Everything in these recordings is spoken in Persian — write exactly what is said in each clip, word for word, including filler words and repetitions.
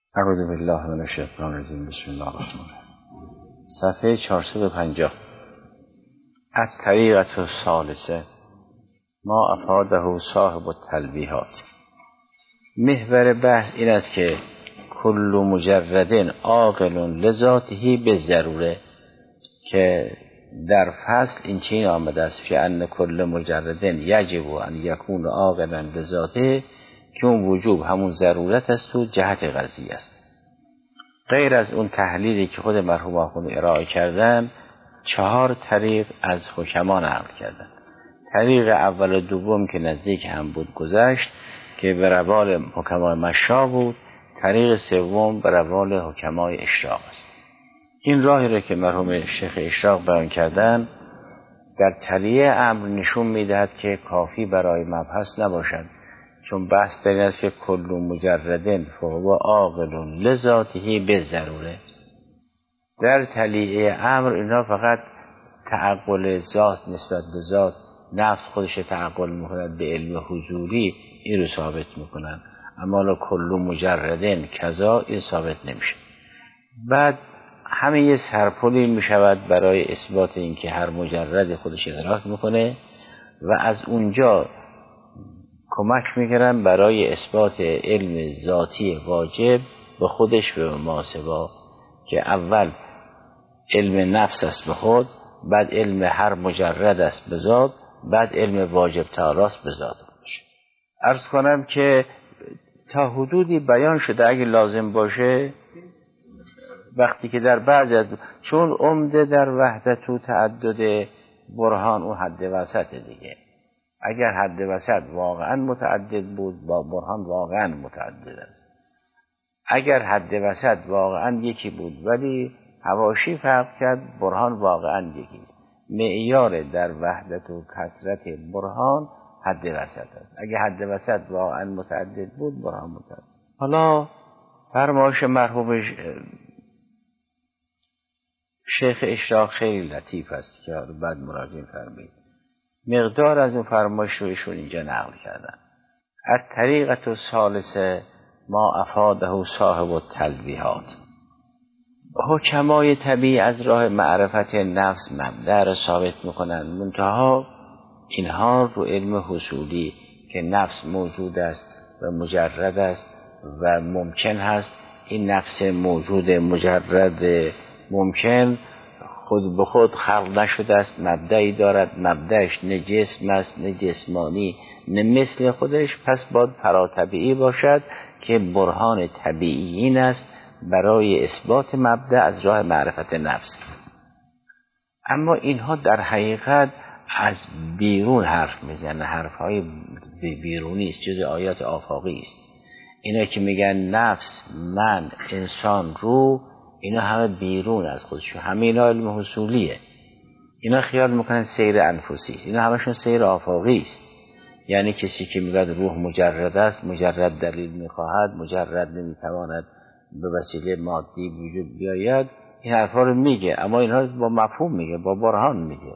اعوذ بالله من الشیطان الرجیم. بسم الله الرحمن الرحیم. صفحه چهارصد و پنجاه. الطریقة الثالثه ما افاده صاحب التلویحات. محور بحث این است که کل مجرد عاقل لذاته به ضروره، که در فصل این چین آمده است که ان کل مجرد یجب ان یکون عاقلا لذاته، که اون وجوب همون ضرورت است و جهت قضیه است. غیر از اون تحلیلی که خود مرحوم آخوند ارائه کردن، چهار طریق از حکما نقل کردن. طریق اول و دوم که نزدیک هم بود گذشت که به روال حکمای مشا بود. طریق سوم به روال حکمای اشراق است. این راهی را که مرحوم شیخ اشراق بیان کردن در طلیع امر نشون میدهد که کافی برای مبحث نباشد، چون بحث در این است که کل مجردن فهو عاقل لذاته به ضروره. در طلیع امر اینا فقط تعقل ذات نسبت به ذات، نفس خودش تعقل میکند به علم حضوری، این رو ثابت میکنن. اما کل مجردن کذا، این ثابت نمیشه. بعد همه یه سرپلی میشود برای اثبات اینکه هر مجرد خودش ادراک میکنه و از اونجا کمک میکردن برای اثبات علم ذاتی واجب به خودش به ماسبا، که اول علم نفس است به خود، بعد علم هر مجرد است به ذات، بعد علم واجب تعالی است به ذات خودش. عرض کنم که تا حدودی بیان شده، اگه لازم باشه وقتی که در بعض از چون عمده در وحدت و تعدد برهان و حد وسط دیگه، اگر حد وسط واقعا متعدد بود با برهان واقعا متعدد است. اگر حد وسط واقعا یکی بود ولی حواشی فرق کرد، برهان واقعا یکی است. معیار در وحدت و کثرت برهان حد وسط است. اگر حد وسط واقعا متعدد بود، برهان متعدد. حالا فرمایش مرحوم شیخ اشراق خیلی لطیف است که بعد مراجعه فرمایید. مقدار از اون فرمایش رو ایشون اینجا نقل کردن. الطریقة الثالثه ما افاده صاحب التلویحات. حکمای طبیعی از راه معرفت نفس مبدأ را ثابت میکنن، منتها اینها رو علم حصولی که نفس موجود است و مجرد است و ممکن هست، این نفس موجود مجرد ممکن خود به خود خلق نشده است، مبدعی دارد، مبدعش نه جسم است نه جسمانی نه مثل خودش، پس باید پراطبیعی باشد که برهان طبیعی این است برای اثبات مبدع از راه معرفت نفس. اما اینها در حقیقت از بیرون حرف میزنن، حرفهای بیرونی است، جز آیات آفاقی است. اینا که میگن نفس، من، انسان، روح، اینا همه بیرون از خودشون، همه اینا علم حصولیه. اینا خیال میکنن سیر انفسی است، اینا همشون سیر آفاقی است. یعنی کسی که میگه روح مجرد است، مجرد دلیل میخواهد، مجرد نمیتواند به وسیله مادی وجود بیاید، این حرفا رو میگه، اما اینها با مفهوم میگه، با برهان میگه.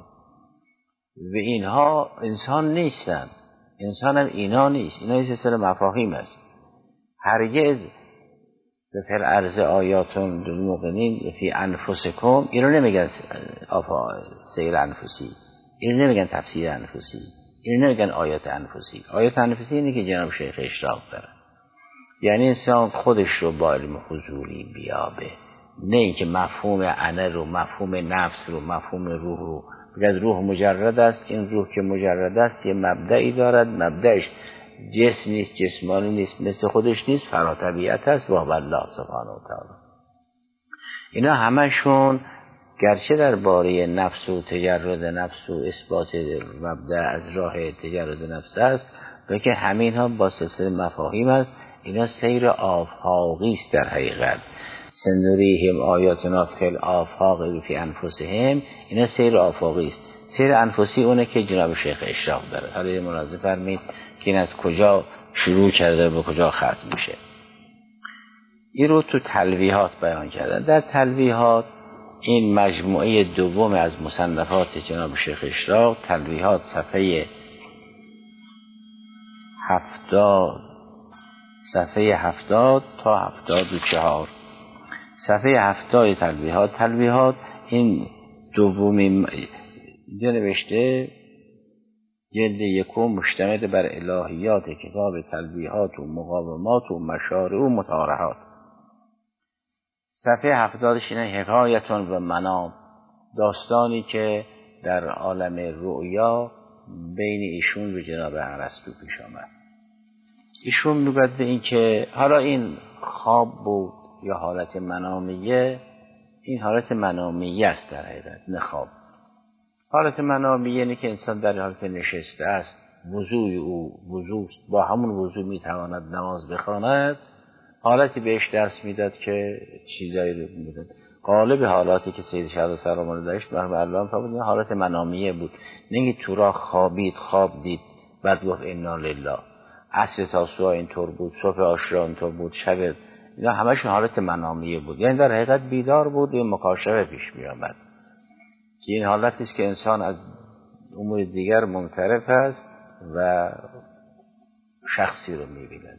و اینها انسان نیستن، انسان هم اینا نیست، اینا یه سر مفاهیم است. هرگز به فعل عرض آیاتون للموقنین فی انفسکم، اینو نمیگن سیر انفسی، اینو نمیگن تفسیر انفسی، اینو نمیگن آیات انفسی. آیات انفسی اینه که جناب شیخ اشراق داره، یعنی انسان خودش رو با علم حضوری بیابه، نه اینکه مفهوم انا رو، مفهوم نفس رو، مفهوم روح رو بگه روح مجرد است. این روح که مجرد است یه مبدعی دارد، مبدعش جسم نیست، جسمانی نیست، مثل خودش نیست، فراطبیعت است و الله سبحانه و تعالی. اینا همشون گرچه در باره نفس و تجرد نفس و اثبات مبدع از راه تجرد نفس است، بلکه همین ها با سلسله مفاهیم است. اینا سیر آفاقی است در حقیقت. سنوریهم آیاتنا فی الآفاق فی انفسهم، اینا سیر آفاقی است. سیر انفسی اونه که جناب شیخ اشراق داره. حالا یه ملاحظه فرمایید که این از کجا شروع کرده به کجا ختم میشه. این رو تو تلویحات بیان کردن. در تلویحات این مجموعه دوم از مصنفات جناب شیخ اشراق، تلویحات، صفحه هفتاد صفحه هفتاد تا هفتاد و چهار. صفحه هفتاد تلویحات. تلویحات این دومی اینجا نوشته جلد یکم مشتمل بر الهیات کتاب تلویحات و مقاومات و مشارع و مطارحات. صفحه هفتادش اینه حکایتون و منام، داستانی که در عالم رؤیا بین ایشون و جناب ارسطو پیش آمد. ایشون میگوید به این که حالا این خواب بود یا حالت منامیه، این حالت منامیه است در حقیقت، نه خواب. حالت منامیه اینه که انسان در حالت نشسته است، وضوع او وضوع با همون وضوع میتواند نماز بخواند. حالتی بهش درس میداد که چیزایی رو میداد. غالب حالاتی که سید شهدا سلام الله داشت مرحوم علامه فرمود حالت منامیه بود، نه تو را خوابید خواب دید بعد گفت انا لله. عصر تا صبح اینطور بود، صبح عاشورا اینطور بود، شب، اینا همشون حالت منامیه بود. یعنی در حقیقت بیدار بود، این مکاشفه پیش می آمد که این حالتی است که انسان از امور دیگر منصرف است و شخصی رو می بیند.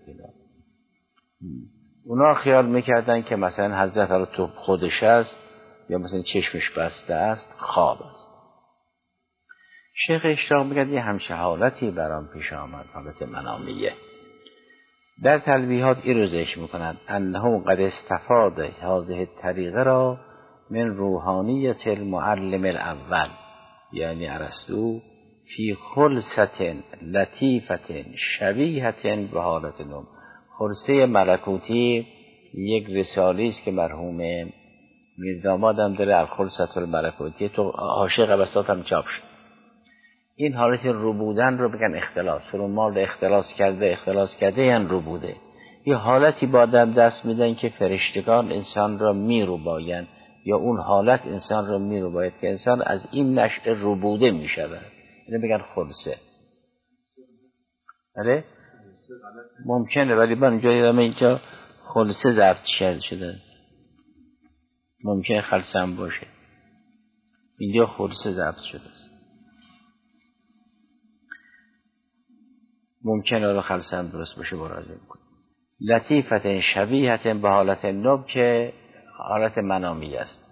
اونا خیال میکردن که مثلا حضرت رو تو خودش است یا مثلا چشمش بسته است، خواب است. شیخ اشراق میگه یه همچه حالتی برام پیش آمد، حالت منامیه. در تلویحات این رو ذکر میکنند انه قد استفاد هذه الطریقه را من روحانیت المعلم الاول، یعنی ارسطو، فی خلصت لطیفت شبیهت به حالت نوم. خلصه ملکوتی یک رسالی است که مرحوم میرداماد هم داره، الخلصة الملکوتی، تو حاشیه قبسات هم چاپ شد. این حالت روبودن رو بگن اختلاس، فرمال اختلاس کرده اختلاس کرده یعنی روبوده. یه حالتی با آدم دست میدن که فرشتگان انسان را میروباین، یا اون حالت انسان را میروباید که انسان از این نشأه روبوده میشود. اینو بگن خلصه. آره ممکنه، ولی من اینجا یادم اینجا خلصه ضبط کرده شده، ممکنه خلصه هم باشه، اینجا خلصه ضبط شده، ممکنه رو خلصه هم درست باشه، مراجعه میکنه. لطیفت شبیهت به حالت نوم که حالت منامی است.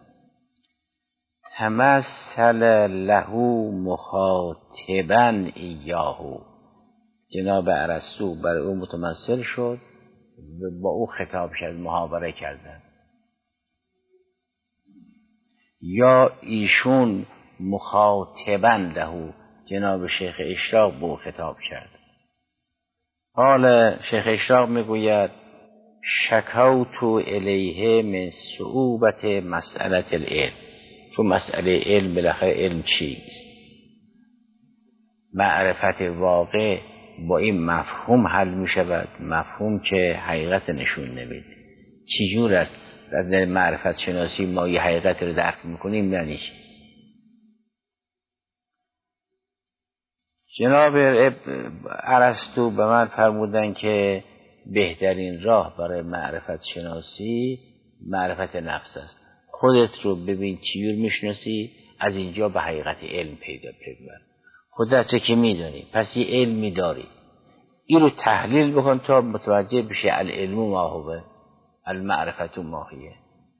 تمثل له مخاطبا ایاهو، جناب ارسطو برای او متمثل شد و با او خطاب کرد، محاوره کردن، یا ایشون مخاطبا له، جناب شیخ اشراق با او خطاب کرد. حال شیخ اشراق میگوید شکوت الیه من صعوبت مسئله العلم. تو مسئله علم بالاخره علم چیست؟ معرفت واقع با این مفهوم حل می شود، مفهوم که حقیقت نشون نمیده. چجور است در معرفت شناسی ما یه حقیقت رو درک میکنیم؟ نه نیست. جناب ارسطو به من فرمودن که بهترین راه برای معرفت شناسی معرفت نفس است. خودت رو ببین چجور میشناسی، از اینجا به حقیقت علم پیدا ببر. خودت چه که میدونی، پس یه علمی داری، این رو تحلیل بکن تا متوجه بشه العلم ما هو المعرفت ما هیه.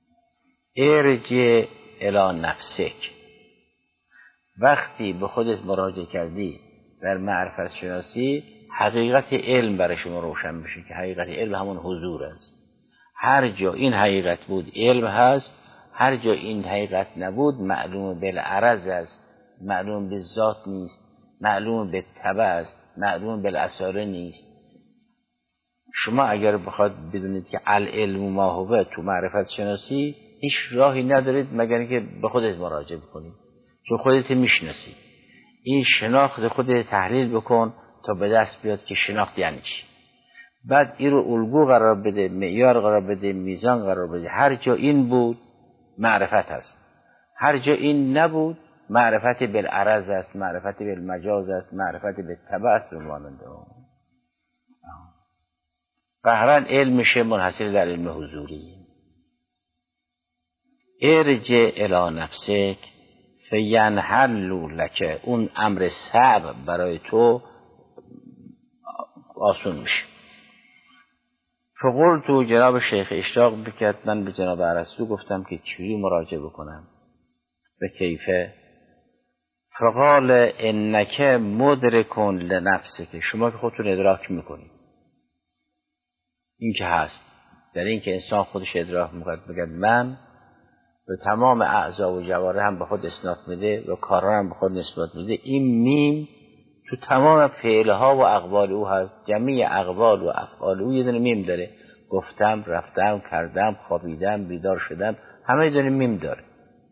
ارجع الی نفسک. وقتی به خودت مراجعه کردی در معرفت شناسی، حقیقت علم برای شما روشن میشه که حقیقت علم همون حضور است. هر جا این حقیقت بود علم هست، هر جا این حقیقت نبود معلوم بالعرض است، معلوم بالذات نیست، معلوم بالتبع است، معلوم بالاثار نیست. شما اگر بخواد بدونید که العلم ما هو تو معرفت شناسی، هیچ راهی ندارید مگر اینکه به خودت مراجعه بکنید، چون خودت میشناسی. این شناخت خودت تحلیل بکن تا به دست بیاد که شناخت یعنی چی. بعد این رو الگو قرار بده، معیار قرار بده، میزان قرار بده. هر جا این بود معرفت هست، هر جا این نبود معرفت بالعرض است، معرفت بالمجاز است، معرفت بالتبع است. ماننده قهرن علم میشه منحصر در علم حضوری. ارجع الی نفسک فینحل لک، اون امر صعب برای تو آسون میشه. فقلت تو جناب شیخ اشتاق بکرد، من به جناب ارسطو گفتم که چجوری مراجعه بکنم به کیفه. فقال انک مدرکن لنفسک، شما که خودتون ادراک میکنید. این که هست در این که انسان خودش ادراک میکنه، بگه من به تمام اعضا و جوارح هم به خود اسناد میده و کارها هم به خود نسبت میده. این میم تو تمام فعلها و اقوال او هست. جمعی اقوال و افعال او یه دونه میم داره. گفتم، رفتم، کردم، خوابیدم، بیدار شدم، همه یه دونه میم داره.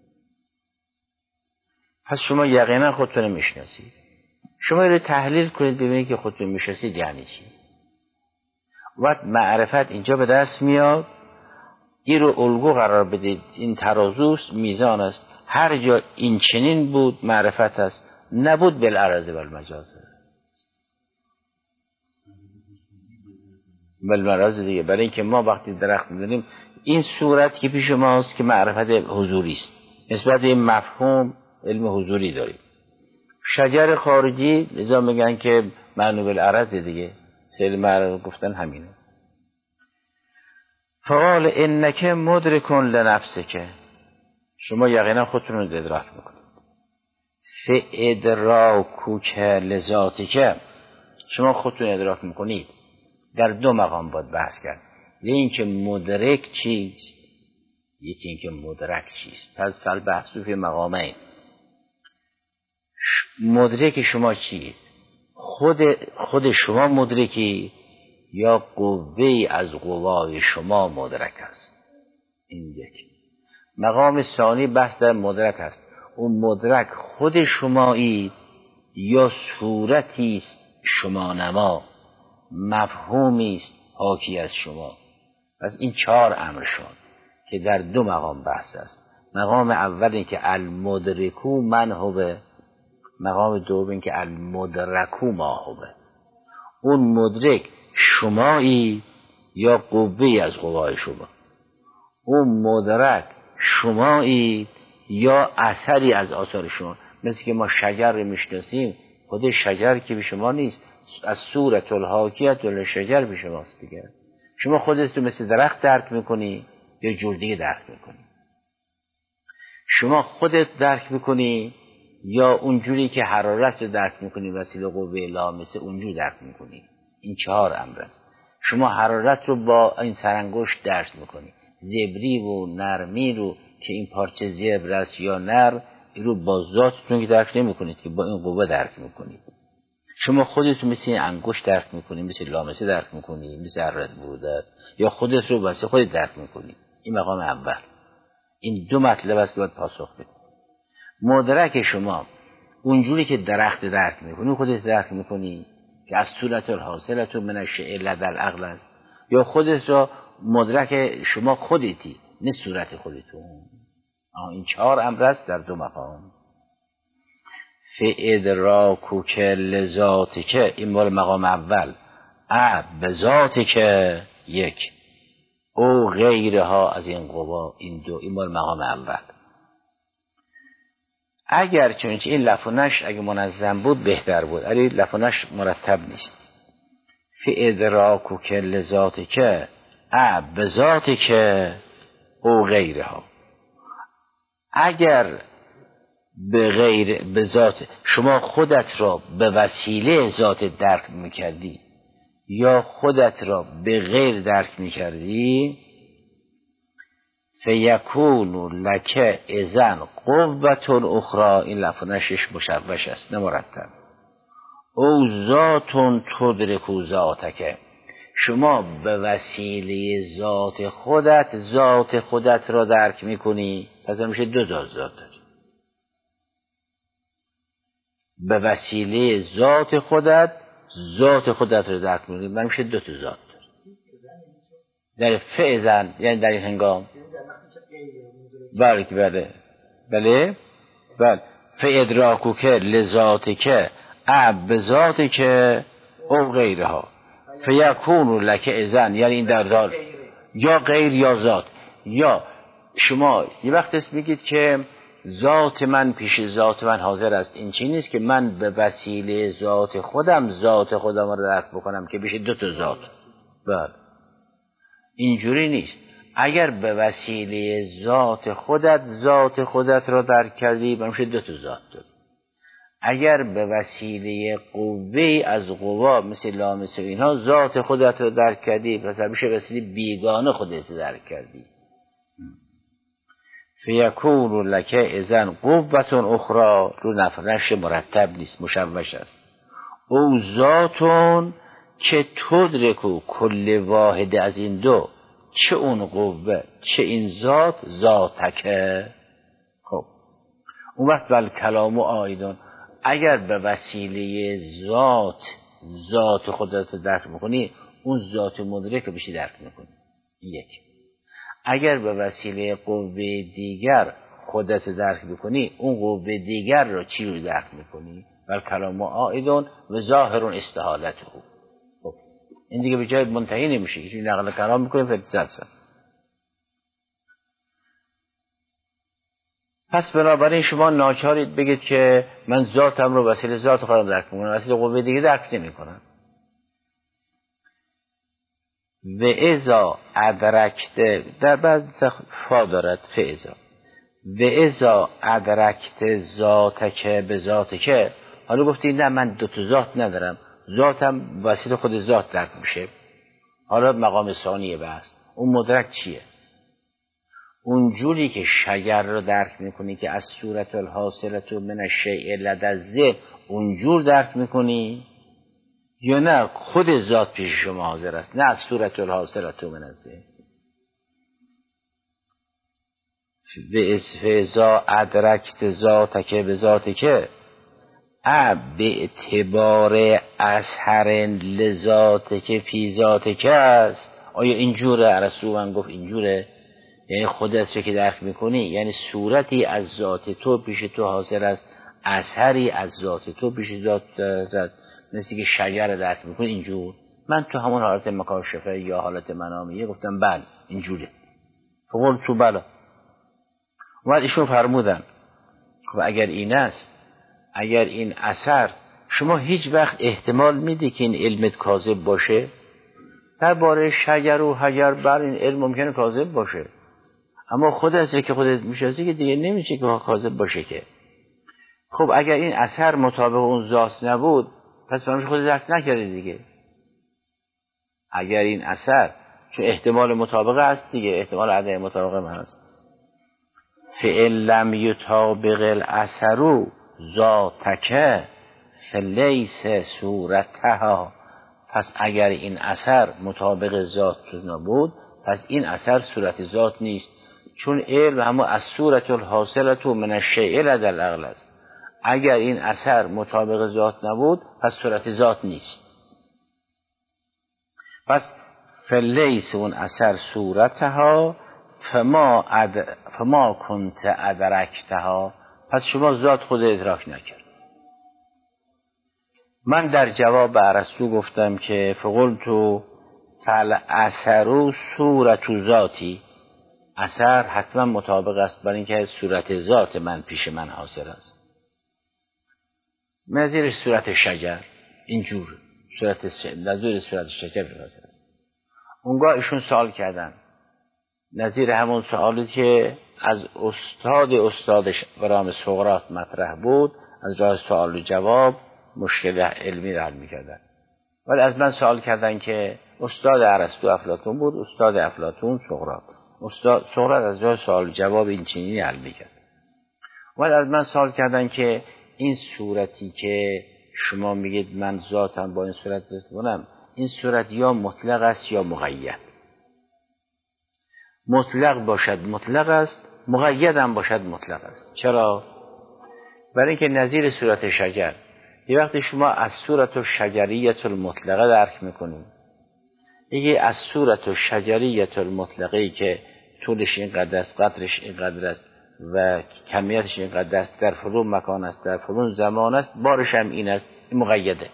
پس شما یقینا خودتون میشناسید. شما رو تحلیل کنید ببینید که خودتون میشناسید یعنی چی. وقت معرفت اینجا به دست میاد. این رو الگو قرار بدید. این ترازوست، میزان است. هر جا این چنین بود معرفت است، نبود بالعرض والمجاز. بالمجاز دیگه. برای اینکه ما وقتی درخت می‌بینیم این صورت که پیش ماست که معرفت حضوری است. نسبت به این مفهوم علم حضوری داریم. شجر خارجی لذا میگن که معنی بالعرض دیگه. سیل معرض گفتن همینه. فقال انک مدرکن لنفسک، شما یقینا خودتون رو ادراک میکنید. فادراکوک لذاتک، شما خودتون ادراک میکنید. در دو مقام باید بحث کرد. یکی اینکه مدرک چیست، یکی اینکه مدرک چیست. پس فل بحثو فی مقامین. مدرک شما چیست؟ خود خود شما مدرکی یا قوه‌ای از قوای شما مدرک است؟ این یک. مقام ثانی بحث در مدرک است. اون مدرک خود شمایی یا صورتی است شما نما، مفهومی است حاکی از شما. پس این چهار امر شد که در دو مقام بحث است. مقام اول این که المدرکو من هو، مقام دوم این که المدرکو ما هو. اون مدرک شمایی یا قوه‌ای از قوای شما، اون مدرک شمایی یا اثری از آثار شما. مثل که ما شجر رو میشناسیم، خود شجر که به شما نیست، از صورت الحاکیت للشجر به شماست دیگه. شما خودت رو مثل درخت درک میکنی یا جور دیگه درک میکنی؟ شما خودت درک میکنی یا اونجوری که حرارت رو درک میکنی وسیله قوه لامسه اونجور درک میکنی؟ این چهار امر است. شما حرارت رو با این سرانگشت درک میکنی، زبری و نرمی رو که این پارچه زبر است یا نر، این رو با ذاتتون که درک نمیکنید که با این قوه درک میکنید. شما خودتون مثل این انگشت درک میکنید، مثل لامسه درک میکنید، مثل حرارت برودت، یا خودت رو واسه خودت درک میکنید. این مقام اول. این دو مطلب است که باید پاسخ بدید. مدرک شما اونجوری که درخت درک میکنی خودت درک میکنی که از صورت الحاصلت من الشیء لدى العقل است، یا خودت را مدرک شما خودتی نه صورت خودتون. این چهار امر است در دو مقام. فادراکوک لذاتک، این مال مقام اول. ا بذاتک یک، او غیرها از این قوا، این دو، این مال مقام اول. اگر چونچه این لف و نشر اگه منظم بود بهتر بود، ولی لف و نشر مرتب نیست. فادراکوک لذاتک ا بذاتک او غیرها. اگر به غیر به ذات شما خودت را به وسیله ذات درک میکردی یا خودت را به غیر درک میکردی، فیکون لک اذن قوة اخرى، این لف و نشرش مشوش است نه مرتب. او ذات تدرک ذاتک، شما به وسیله ذات خودت ذات خودت را درک میکنی. پس میشه دو ذات ذات داری. به وسیله ذات خودت ذات خودت را درک میکنی، من میشه دو تا ذات داری. در فعزن یعنی در این هنگام بله بله بله بله فادراکوک لذاتک ا بذاتک او غیرها فیکون لک اذن، یعنی این در دار یا غیر یا ذات. یا شما یه وقت است میگید که ذات من پیش ذات من حاضر است، این چی نیست که من به وسیله ذات خودم ذات خودم رو درک بکنم که بشه دو تا ذات. بله اینجوری نیست. اگر به وسیله ذات خودت ذات خودت را درک کردی، میشه دو تا ذات داری. اگر به وسیله قوه از قوا مثل لامس و اینها ذات خودت را درک کردی، پس میشه وسیله بیگانه خودت درک کردی. فیکون لک اذن قوة اخرى، رو نفرش مرتب نیست، مشوش است. او ذاتون که تدرکو کل واحد از این دو، چه اون قوه چه این ذات، ذاتکه. خب اون وقت بل کلامو آیدون، اگر به وسیله ذات ذات خودت درک میکنی، اون ذات مدرک رو بشی درک میکنی. یک. اگر به وسیله قوه دیگر خودت درک میکنی، اون قوه دیگر رو چی رو درک میکنی؟ بل کلامو آیدون و ظاهر استحالته. خب این دیگه به جای منتهی نمیشه، که نقل کلام میکنیم فرد. پس بنابراین شما ناچارید بگید که من ذاتم رو وسیله ذات خودم درک میکنم، وسیله قوه دیگه درک نمیکنم. و اذا ادرکت، در بعد فا دارد فاذا، و اذا ادرکت ذاتک به ذاتک، حالا گفتی نه من دو تا ذات ندارم، ذاتم وسیله خود ذات درک میشه. حالا مقام ثانیه بحث، اون مدرک چیه؟ اون جوری که شجر رو درک میکنی که از صورت الحاصلت من الشیء لدى الذهن اونجور درک میکنی، یا نه خود ذات پیش شما حاضر است، نه از صورت الحاصلت من الذهن. به اسفزا ادرکت ذاتک به ذاتک اب به اعتبار اثر لذاتک فی ذاتک است. آیا اینجوره؟ ارسطو من گفت اینجوره، یعنی خودت چه که درک میکنی، یعنی صورتی از ذات تو پیش تو حاضر است، اثری از ذات تو پیش ذات است، مثل که شجر درک میکنی اینجور. من تو همون حالت مکاشفه یا حالت منامیه گفتم بله اینجوره، فقول تو بله. اومد ایشون فرمودن خب اگر این است، اگر این اثر، شما هیچ وقت احتمال میدی که این علمت کاذب باشه؟ درباره شجر و حجر بر این علم ممکنه کاذب باشه، اما خودت که خودت میشناسی که دیگه نمیشه که کاذب باشه که. خب اگر این اثر مطابق اون ذات نبود، پس برامش خودت درک نکردی دیگه. اگر این اثر، چون احتمال مطابقه هست دیگه، احتمال عدم مطابقه من هست. فئن لم یطابق الاثر ذاتک فلیس صورتها، پس اگر این اثر مطابق ذات نبود، پس این اثر صورت ذات نیست، چون علم همون از صورت الحاصلت من الشیء لدى العقل است. اگر این اثر مطابق ذات نبود، پس صورت ذات نیست. پس فلیس اون اثر صورتها فما, اد... فما کنت ادرکتها، پس شما ذات خود ادراک نکرد. من در جواب ارسطو گفتم که فقلت فعل اثر صورت ذاتی، اثر حتما مطابق است برای اینکه صورت ذات من پیش من حاضر است. نظیر صورت شجر اینجور، صورت نظیر صورت شجر حاضر است. اونگاه ایشون سوال کردن نظیر همون سوالی که از استاد استادش برام سقراط مطرح بود، از راه سوال و جواب مشکل علمی را حل می‌کردن. ولی از من سوال کردن که استاد ارسطو افلاطون بود، استاد افلاطون سقراط. استاد سقراط از راه سوال و جواب این چنینی حل می‌کرد. ولی از من سوال کردن که این صورتی که شما میگید من ذاتم با این صورت بستونم، این صورت یا مطلق است یا مقید. مطلق باشد مطلق است، مقید هم باشد مطلق است. چرا؟ برای اینکه نظیر صورت شجر، یه وقتی شما از صورت شجریت المطلقه درک میکنید، یکی از صورت شجریت المطلقه که طولش اینقدر است، قدرش اینقدر است و کمیتش اینقدر است، در فلان مکان است، در فلان زمان است، بارش هم این است، این مقیده.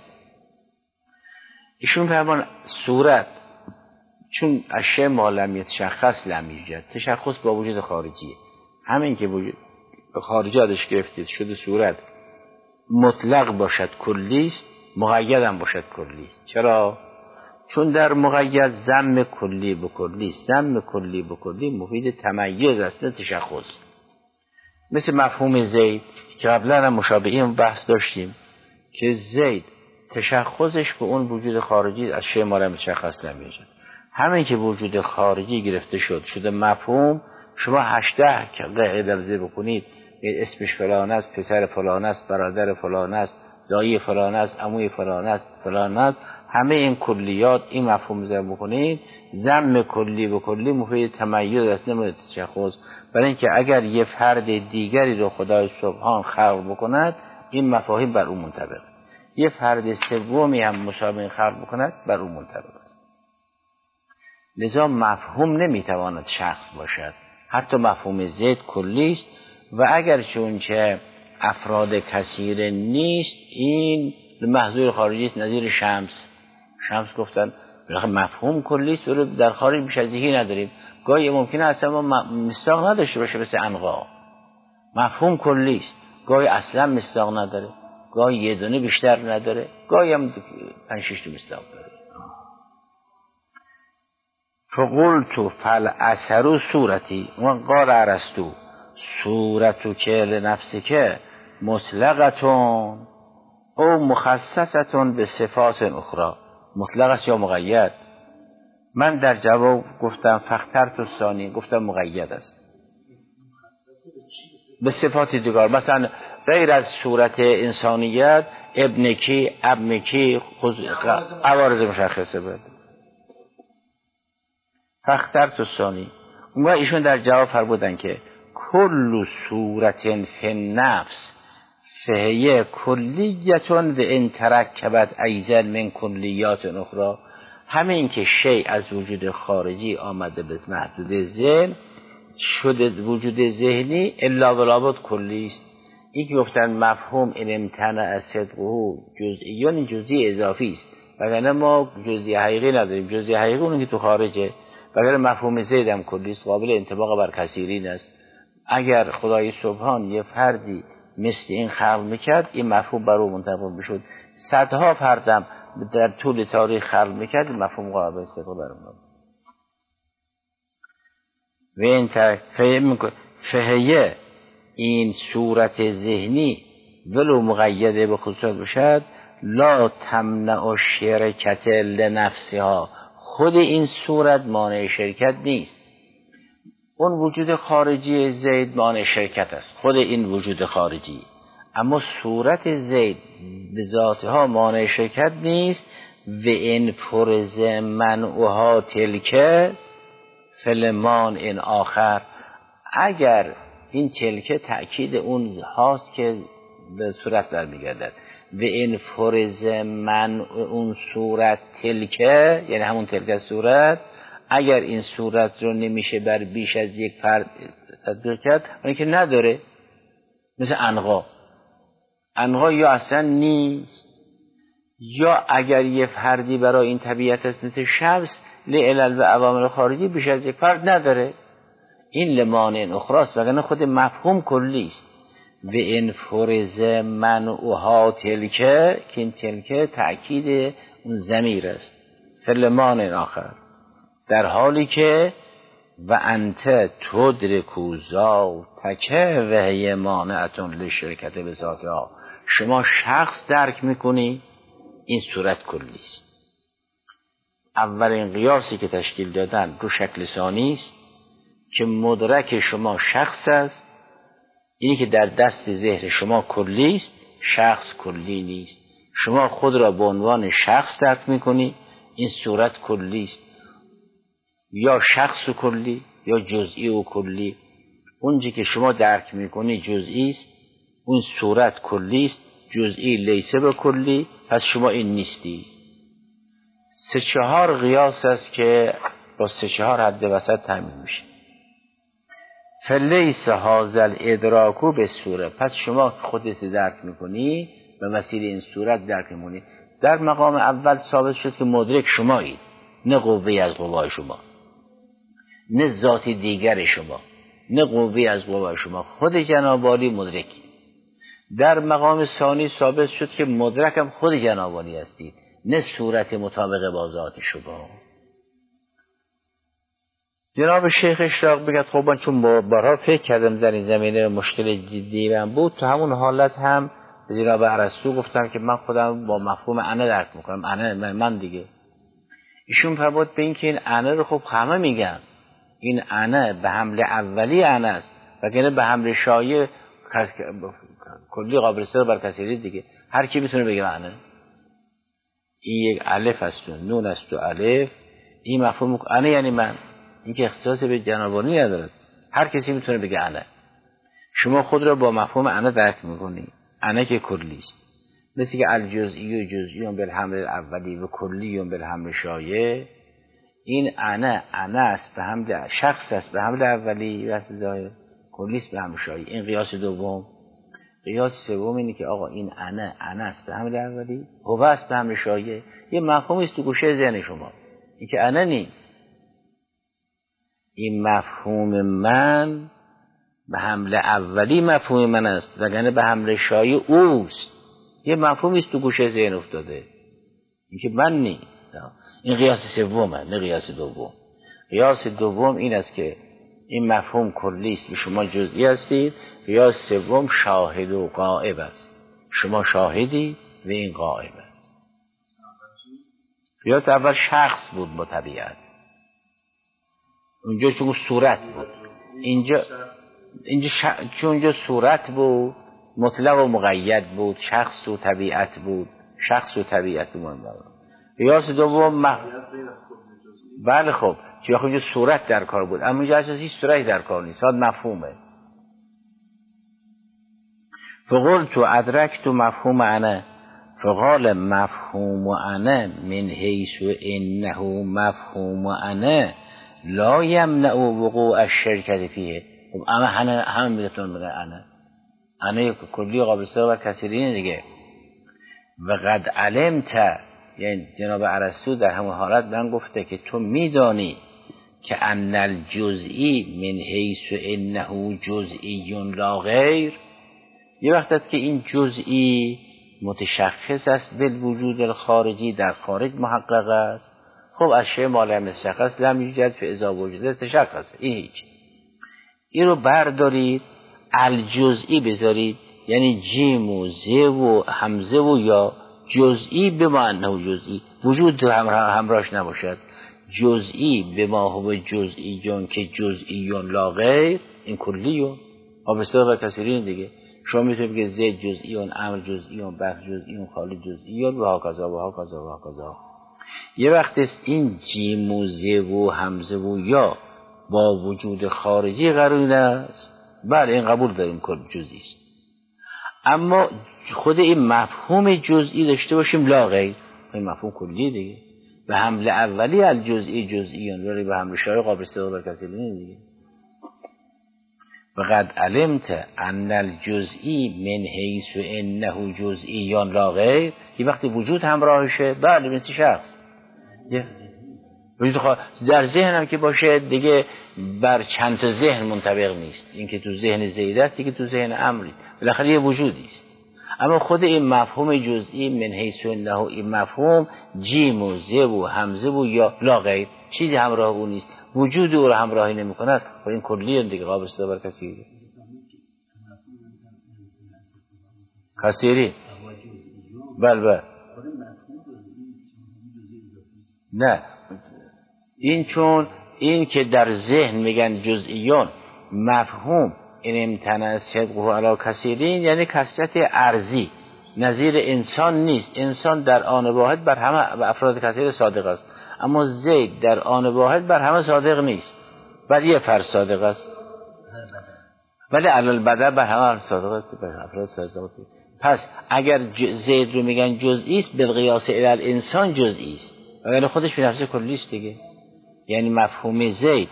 ایشون فرمان صورت چون اشیاء ما لم یتشخص لم یوجد، تشخص با وجود خارجیه، همین که وجود خارجی ازش گرفتید شده صورت مطلق باشد کلی است، مقید هم باشد کلی است. چرا؟ چون در مقید ضم کلی به کلی، ضم کلی به کلی مفید تمیز است نه تشخص. مثل مفهوم زید که قبلا هم مشابه این بحث داشتیم که زید تشخصش به اون وجود خارجی از شی ما را مشخص نمیشه. همین که وجود خارجی گرفته شد شده مفهوم، شما هشده که قاعده بکنید اسمش فلان است، پسر فلان است، برادر فلان است، دایی فلان است، عموی فلان است، فلان است، همه این کلیات این مفهوم ذکر بکنید، ضم کلی به کلی مفید تمیز است نه تشخص. برای اینکه اگر یه فرد دیگری رو خدای سبحان خلق بکند این مفاهیم بر اون منطبق، یه فرد سومی هم مشابه خلق بکند بر اون منطبق است. لذا مفهوم نمیتواند شخص باشد، حتی مفهوم زید کلی است و اگر چون که افراد کثیر نیست این محضور خارجی است. نظیر شمس، شمس گفتن مفهوم کلی است و در خارج بیش از یکی نداریم. گاهی ممکنه اصلا ما مصداق نداشته باشه مثل عنقا، مفهوم کلی است، گاهی اصلا مصداق نداره، گاهی یه دونه بیشتر نداره، گاهی هم پنج شش تا مصداق داره. فقلت فالاثر صورتی و قال ارسطو صورتو که لنفسی که مطلقتون او مخصصتون به صفات اخرى، مطلق است یا مقید؟ من در جواب گفتم فاخترت الثانی، گفتم مقید است به صفات دیگر، مثلا غیر از صورت انسانیت ابن کی، ابن کی، عوارض مشخصه بود. فاخترت الثانی. اون ایشون در جواب فرمودن که کل صورت فی النفس فهیه کلیتون و ان ترکبت ایضا من کلیات اخرى. همین که شیء از وجود خارجی آمده به محدود ذهن شده وجود ذهنی الا ولابد کلی است. این که گفتن مفهوم این امتنع صدقه جزئیان، این جزئی اضافی است، وگرنه ما جزئی حقیقی نداریم. جزئی حقیقی اون که تو خارجه، وگرنه مفهوم زید هم کلی است، قابل انطباق بر کثیرین است. اگر خدای سبحان یه فردی مثل این خلق میکرد این مفهوم بر او منطبق میشد. صدها فردم در طول تاریخ خلق میکرد این مفهوم قابل استفاده بر اون. و این فهم فهیه این صورت ذهنی ولو مقیده به خصوصات باشد لا تمنع شرکت لنفسها، خود این صورت مانع شرکت نیست. اون وجود خارجی زید مانع شرکت است، خود این وجود خارجی، اما صورت زید به ذاتها مانع شرکت نیست. و این فرز منعها تلکه فلمان این آخر، اگر این تلکه تأکید اون هاست که به صورت در میگردد. و این فرز منع اون صورت تلکه یعنی همون تلکه صورت، اگر این صورت رو نمیشه بر بیش از یک فرد تطبیق کرد اون که نداره، مثل عنقا. عنقا یا اصلا نیست یا اگر یه فردی برای این طبیعت است مثل شمس لعلل و عوامل خارجی بیش از یک فرد نداره. این لمانع اخراست، وگرنه خود مفهوم کلی است. و این فرز منعها تلکه که این تلکه تأکید اون ضمیر است فلمان آخر، در حالی که و انت تدرکو ذاتک و هی مانعتون لشرکت به ذاتها، شما شخص درک میکنی این صورت کلی است. اولین قیاسی که تشکیل دادن رو شکل ثانی است که مدرک شما شخص است، اینی که در دست ذهن شما کلی است، شخص کلی نیست. شما خود را به عنوان شخص درک میکنی، این صورت کلی است، یا شخص و کلی یا جزئی و کلی. اونجی که شما درک میکنی جزئی است، اون صورت کلی است، جزئی لیسه به کلی، پس شما این نیستی. سه چهار قیاس است که با سه چهار حد وسط تامین میشه. فلیس هازل ادراکو به صورت، پس شما خودت درک میکنی به وسیله این صورت درک میکنی. در مقام اول ثابت شد که مدرک شمایید، نه قوی از قوای شما، نه ذات دیگر شما، نه قوی از قوای شما، خود جناب عالی مدرکی. در مقام ثانی ثابت شد که مدرک هم خود جناب عالی هستید، نه صورت مطابق با ذات شما. جناب شیخ اشراق بگد خب من چون بارها فکر کردم در این زمینه مشکل جدی من بود، تو همون حالت هم به جناب ارسطو گفتم که من خودم با مفهوم انا درک میکنم، انا من, من دیگه. ایشون فرمود به این که این انا رو خب همه میگن، این انا به حمل اولی انا است وگرنه به حمل شایع کلی قابل صدق بر کثیری دیگه، هر کی میتونه بگه انا. این یک الف است و نون است و الف، این مفهوم انا یعنی من، این که اختصاص به جنابانی ندارد، هر کسی میتونه بگه انا. شما خود را با مفهوم انا درک میکنی، انا که کلی است، مثل که الجزئی و جزئی بالحمل اولی و کلی بالحمل شایع. این انا انا است به حمل شخص است به حمل اولی و ظاهر، کلی است به حمل شایع. این قیاس دوم. قیاس سوم اینه که آقا این انا انا است به حمل اولی، هو است به حمل شایع. یه مفهومی است تو گوشه ذهن شما، این که انا نیست. این مفهوم من به حمل اولی مفهوم من است وگرنه به حمل شایع اوست. یه مفهومی است تو گوشه ذهن افتاده، این که من نیست. این قیاس سومه نه قیاس دوم. قیاس دوم این است که این مفهوم کلی است و شما جزئی هستید. قیاس سوم شاهد و غائب است، شما شاهدی و این غائب است. قیاس اول شخص بود با طبیعت، اونجا چون صورت بود، اینجا اینجا ش... چون اونجا صورت بود مطلق و مقید بود، شخص و طبیعت بود، شخص و طبیعت بود. قیاس دوم مح... بله خب چون اونجا صورت در کار بود، اما اینجا هیچ صورتی در کار نیست، فقط مفهومه. فقلت ادرکت مفهوم انا، فقال مفهوم انا من حیث انه مفهوم انا لا یمنع وقوع الشرکت فیه. اما همه همه میگتون میگن انا انا کلی قابل صدق و کثیرین دیگه. و قد علمت، یعنی جناب ارسطو در همون حالت من گفته که تو میدانی که ان الجزئی من حیث انه جزئی لا غیر. یه وقت است که این جزئی متشخص است بالوجود الخارجی، در خارج محقق است. خب از شیء ما لم یتشخص لم یوجد فاذا وجد تشخص. این هیچ. این رو بردارید الجزئی بذارید، یعنی جیم و ز و همزه و یا جزئی به ما انه جزئی، وجود همراه همراهش نباشد. جزئی به ما هو جزئی که جزئی لا غیر، این کلیون ها به صدق تصریح دیگه. شما میتونید بگید زید جزئی، امر جزئی، بخش جزئی، خالد جزئی و هاکذا و هاکذا و هاکذا. یه وقت است این جیم و ز و همزه و یا با وجود خارجی قرین است، بله این قبول داریم کل جزئی است. اما خود این مفهوم جزئی داشته باشیم لا غیر، این مفهوم کلی دیگه. به حمل اولی الجزئی جزئیان ولی به حمل شایع قابل استفاده بر کسی دیگه. وقد علمت ان الجزئی من حیث انه جزئیان لا غیر، یه وقتی وجود همراهشه بله مثل شخص در ذهن هم که باشه دیگه بر چند تا ذهن منطبق نیست. این که تو ذهن زید است دیگه تو ذهن امری، بالاخره یه وجودی است. اما خود این مفهوم جزئی من حیث انه، این مفهوم جیم و ز و همزه و یا لا غیر، چیزی همراه او نیست، وجود او را همراهی نمی‌کند و این کلیه دیگه قابل استفاده بر کسی کثیری. بله بله نه، این چون این که در ذهن میگن جزئیون مفهوم این امتنع صدقه علی کثیرین، یعنی کثرت ارزی نظیر انسان نیست. انسان در آن واحد بر همه افراد کثیر صادق است، اما زید در آن واحد بر همه صادق نیست، بر یه فرد صادق است، ولی علل بدر بر همه صادق است، بر افراد صادق است. پس اگر زید رو میگن جزئی است بالقیاس الی الانسان جزئی است، ولی خودش به نفس کلی است دیگه. یعنی مفهوم زید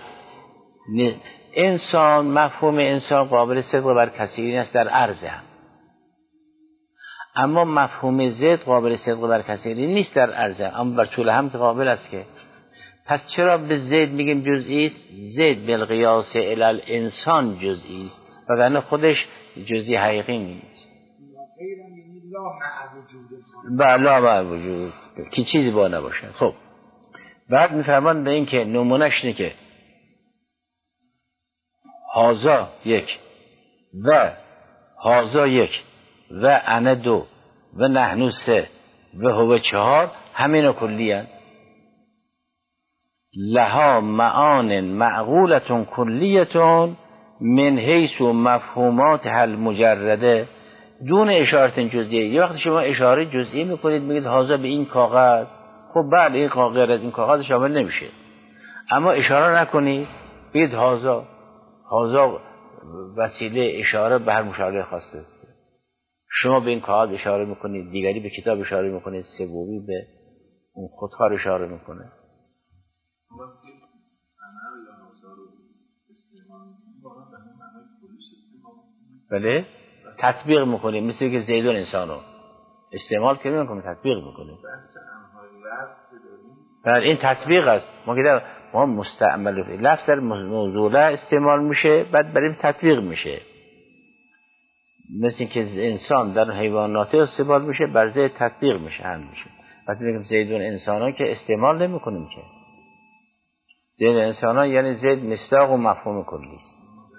انسان، مفهوم انسان قابل صدق بر کثیرین است در عرض هم، اما مفهوم زید قابل صدق بر کثیرین نیست در عرض هم، اما بر طول هم که قابل است که. پس چرا به زید میگیم جزئی است؟ زید بالقیاس الی الانسان جزئی است وگرنه خودش جزئی حقیقی نیست. بلا با وجود که چیزی با نباشه. خب بعد میفرمان به این که نمونش اینه که هازا یک و هازا یک و انا دو و نحنو سه و هو چهار همینو کلی هن. لها معان معقولتون کلیتون من حیث و مفهومات حل مجرده دون اشارت جزئیه. یه وقت شما اشاره جزئی میکنید میگید هازا به این کاغذ، خب بله این کاغذ از این کاغذ شامل نمیشه، اما اشاره نکنید بگید هازا. هازا وسیله اشاره به هر مشابه خاصه است. شما به این کاغذ اشاره میکنید، دیگری به کتاب اشاره میکنید، سومی به اون خودکار اشاره میکنه. بله تطبیق میکنیم، مثل که زیدون انسانو استعمال کنیم میکنیم تطبیق میکنیم. بله این تطبیق است. ما که ما مستعمل لفظ در موضوع استعمال میشه بعد بریم تطبیق میشه، مثل که انسان در حیوانات استعمال میشه بر ضد تطبیق میشه هم میشه. وقتی میگیم زیدون انسانو که استعمال نمیکنیم که زید انسانان یعنی زید مصداق و مفهوم کلی است.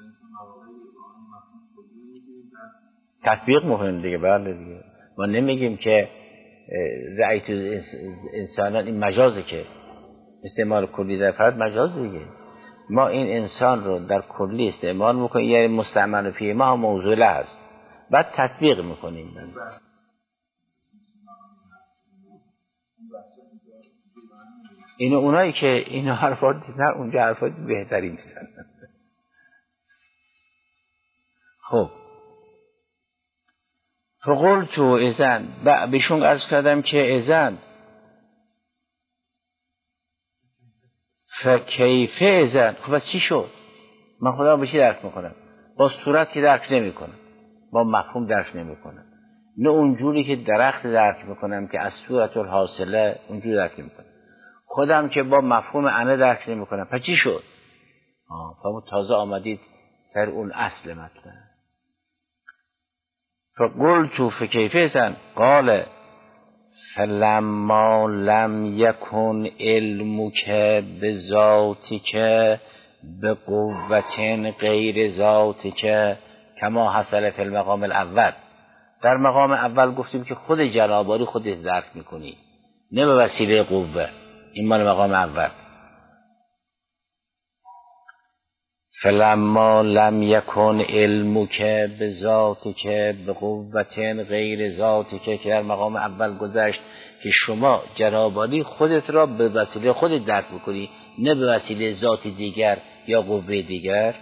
تطبیق مهم دیگه. بله دیگه ما نمیگیم که رأیت انسانان این مجازه که استعمال کلی در فرد مجاز دیگه. ما این انسان رو در کلی استعمال میکنیم یعنی مستعمل فیه ما موضوعه هست بعد تطبیق میکنیم. اینو اونایی که اینو حرفات دیدن اونجا حرفات بهتری میزنن. خب فقلتو اذن بهشون عرض کردم که اذن فکیفه اذن. خب بس چی شد؟ من خدا به چی درک میکنم؟ با صورت که درک نمیکنم، با مفهوم درک نمیکنم، نه اونجوری که درخت درک میکنم که از صورت الحاصله اونجوری درک نمیکنم، خودم که با مفهوم انا درک نمیکنم. پس چی شد؟ آه فهمو تازه آمدید سر اون اصل مطلب. فقلتو فکیفه زن قال فلما لم یکن علمک بذاتک بقوت غیر ذاتک کما حصل فی المقام الاول. در مقام اول گفتیم که خود جناباری خودت درک میکنی نه به وسیله قوه. این مال مقام اول. فلما لم یکن علمک بذاتک بقوت غیر ذاتک که در مقام اول گذشت که شما جنابالی خودت را به وسیله خودت درک بکنی نه به وسیله ذات دیگر یا قوه دیگر.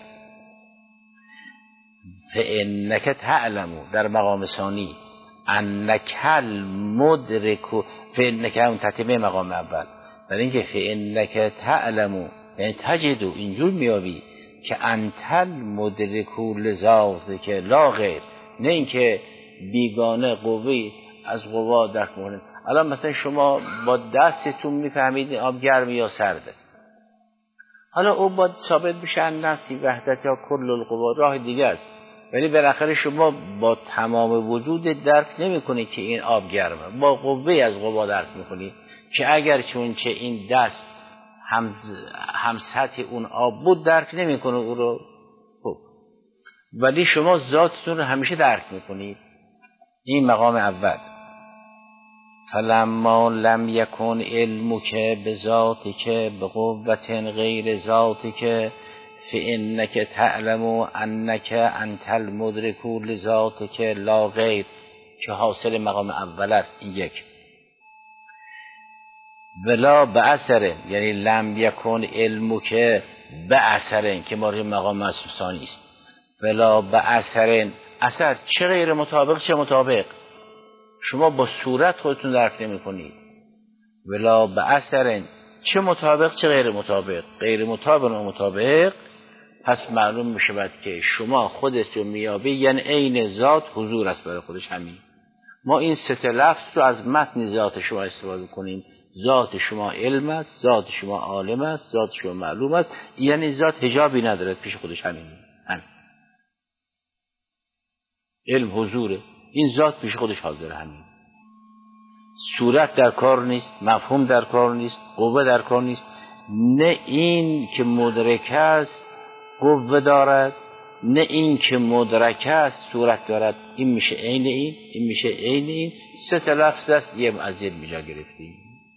فانک تعلم در مقام ثانی انک المدرک فانک اون تتمه مقام اول برای اینکه فانک تعلم یعنی تجدو اینجور میابی که انتل مدرکو لذات که لا غیر، نه اینکه بیگانه قوی از قوا درک میکنید. الان مثلا شما با دستتون میفهمید آب گرم یا سرده، حالا او باید ثابت بشه نفسی وحدت یا کل القوا راه دیگه است، ولی بالاخره شما با تمام وجود درک نمیکنید که این آب گرمه، با قوی از قوا درک میکنید که اگر چون چه این دست هم هم سطح اون آب بود درک نمیکنه او رو. خب ولی شما ذاتتون رو همیشه درک میکنید. این مقام اول. فلما لم یکن علمک بذاتک بقوت غیر ذاتک فانک تعلم انک انت المدرک لذاتک لا غیر که حاصل مقام اول است. این یک. ولا بأثر یعنی لم یکن علمک بأثر که مورد مقام ثانی است. ولا بأثر اثر چه غیر مطابق چه مطابق شما با صورت خودتون درک نمی کنید. ولا بأثر چه مطابق چه غیر مطابق غیر مطابق و مطابق پس معلوم میشه بعد که شما خودتون میابی یعنی عین ذات حضور است برای خودش. همین ما این سه لفظ رو از متن ذات شما استفاده کنیم. ذات شما علم است، ذات شما عالم است، ذات شما معلوم است، یعنی ذات حجابی نداره پیش خودش. همین همین علم حضوره. این ذات پیش خودش حاضر همین. صورت در کار نیست، مفهوم در کار نیست، قوه در کار نیست. نه این که مدرک است قوه دارد، نه این که مدرک است صورت دارد. این میشه عین این، این میشه عین این. سه تا لفظ است یه از این میجا گرفتیم.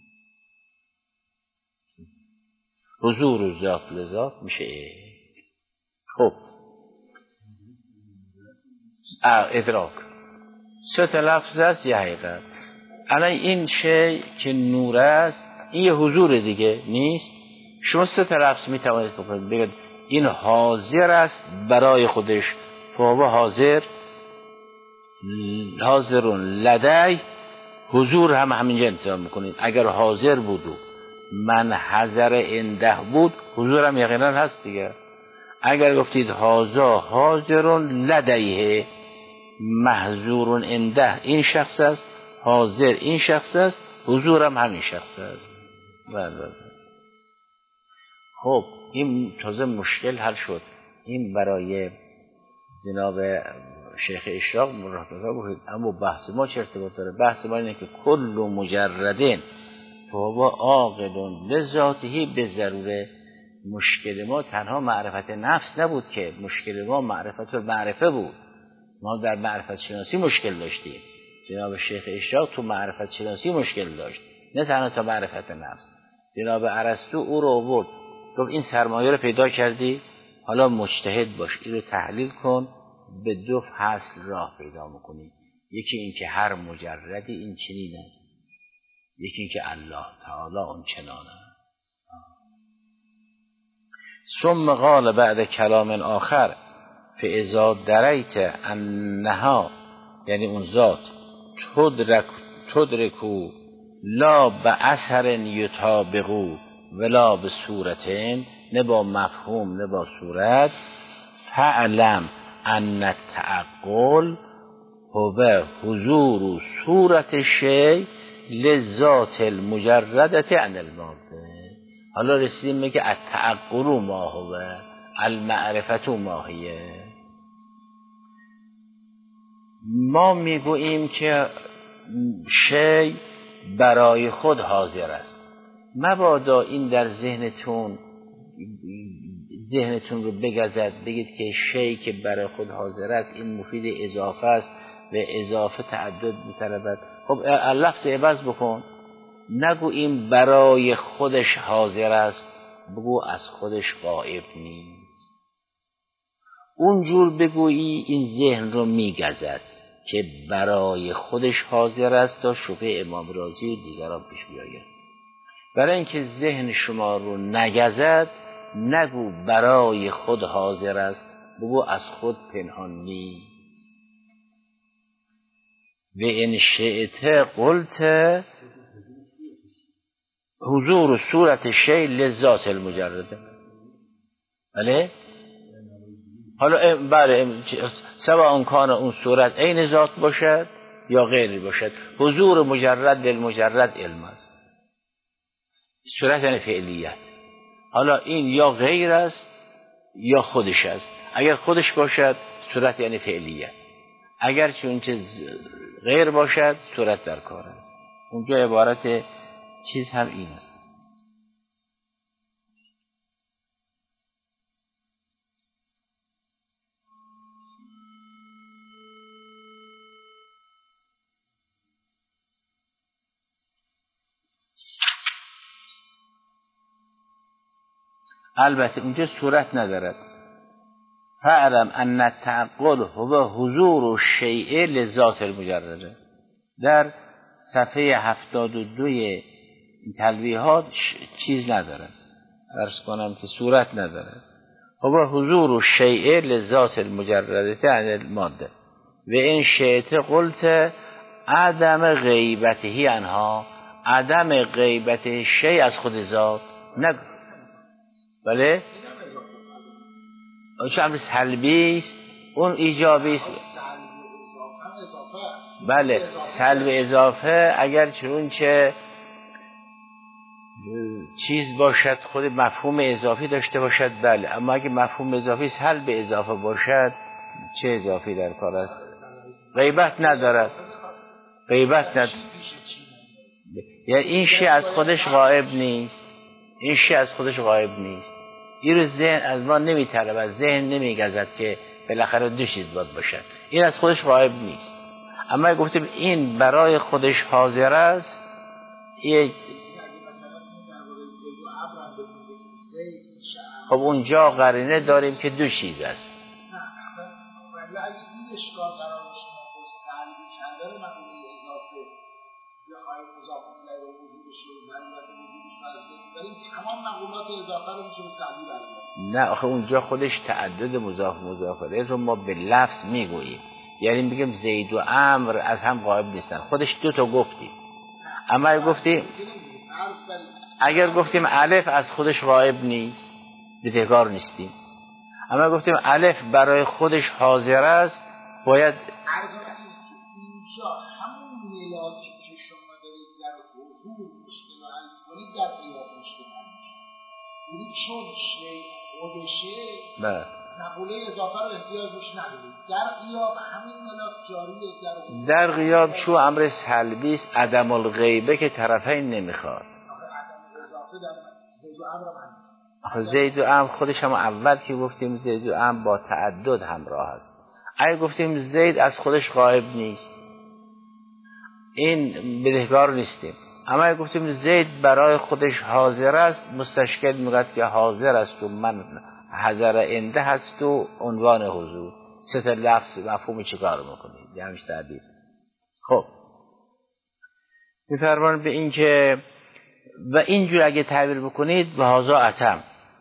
حضور و ذات لذات میشه این. خب ادراک سه تا لفظ است یه حقیقت. الان این شی که نور است این یه حضور دیگه نیست. شما سه تا لفظ میتوانید بکنید بگید این حاضر است برای خودش، فهو حاضر، حاضرون لدی. حضور هم همینجا انتظام میکنید. اگر حاضر بود و من حضر انده بود حضور هم یقینا هست دیگه. اگر گفتید حاضر حاضرون لدیه محضورون انده این شخص است، حاضر این شخص است، حضور هم همین شخص است. بله. خب این تازه مشکل حل شد. این برای جناب شیخ اشراق مرحبا بود. اما بحث ما چه ارتباط داره؟ بحث ما اینه که کل مجردین فهو عاقل لذاته به ضروره. مشکل ما تنها معرفت نفس نبود که، مشکل ما معرفت و معرفه بود. ما در معرفت شناسی مشکل داشتیم. جناب شیخ اشراق تو معرفت شناسی مشکل داشت، نه تنها تا معرفت نفس. جناب ارسطو او رو آورد گفت این سرمایه رو پیدا کردی، حالا مجتهد باش، این رو تحلیل کن، به دو فصل راه پیدا میکنی. یکی این که هر مجردی این چنین است، یکی این که الله تعالی اون چنان است. ثم قال بعد کلام آخر فاذا دریت انها، یعنی اون ذات تدرک تدرکو لا به اثر یطابقو ولا به صورتین، نه با مفهوم نه با صورت. فعلم ان التعقل هو حضور صورت شی لذات المجردت عن الماده. حالا رسیدیم میگه التعقل ما هو المعرفت ما هیه. ما میگوییم که شی برای خود حاضر است. مبادا این در ذهنتون ذهنتون رو بگذد بگید که شی که برای خود حاضر است این مفید اضافه است و اضافه تعدد می‌طلبد. خب لفظ عوض بکن، نگو این برای خودش حاضر است، بگو از خودش غائب نیست. اونجور بگویی این ذهن رو میگذد که برای خودش حاضر است تا شبه امام رازی و دیگران پیش بیاید. برای اینکه ذهن شما رو نگذد نگو برای خود حاضر است، بگو از خود پنهان نیست. و ان شئت قلت حضور صورت شی لذات المجرده. بله حالا بله سواء کان اون صورت عین ذات باشد یا غیری باشد، حضور مجرد للمجرد علم است. صورت یعنی فعلیت. حالا این یا غیر است یا خودش است. اگر خودش باشد صورت یعنی فعلیت، اگر چون چه غیر باشد صورت در کار است. اونجا عبارت چیز هم این است. البته اونجا صورت ندارد. فعلم ان التعقل هو حضور الشیء لذات المجرده. در صفحه هفتاد و دو تلویحات چیز نداره، عرض کنم که صورت نداره. هو حضور الشیء لذات المجرده عن الماده و این شیء قلت عدم غیبته عنها، عدم غیبت شیء از خود ذات نگو. بله چه امر سلبی است، اون ایجابی است. بله سلب اضافه اگر چون چه چیز باشد خود مفهوم اضافی داشته باشد بله، اما اگه مفهوم اضافی سلب اضافه باشد چه اضافی در کار است؟ غیبت ندارد، غیبت ندارد. یعنی این شی از خودش غائب نیست، این شی از خودش غائب نیست. این رو ذهن از ما نمیطلبد، ذهن نمیگذد که بالاخره دو چیز باید باشد. این از خودش غائب نیست. اما گفتیم این برای خودش حاضر است، یک خب اونجا قرینه داریم که دو چیز است. نه آخه اونجا خودش تعدد مضاف مضاف الیه رو ما به لفظ میگوییم، یعنی میگیم زید و عمرو از هم غائب نیستن. خودش دو تا گفتیم. اما اگر گفتیم اگر گفتیم الف از خودش غائب نیست، بدهکار نیستیم. اما گفتیم الف برای خودش حاضر است، باید اینجا همون ملاکی که شما دارید در حضور مشکل و حل کنید در قیاب مشکل حل میشه. یعنی چون شیء خودشه مقوله اضافه رو احتیاجش ندارید. در قیاب همین ملاک جاریه. در در قیاب چو امر سلبی است، عدم الغیبه که طرفین نمیخواد. عدم اضافه در زید و عمرو هم آخه زید و عمرو خودش هم اول که گفتیم زید و عمرو با تعدد همراه است. اگه گفتیم زید از خودش غائب نیست، این بدهکار نیستیم. اما اگه گفتیم زید برای خودش حاضر است، مستشکل میگوید که حاضر است و من حضر انده هست و عنوان حضور، سه تا لفظ مفهوم چیکار میکنید؟ یعنیش تعبیر. خب میفرمان به این که و اینجور اگه تعبیر بکنید به هازا اتم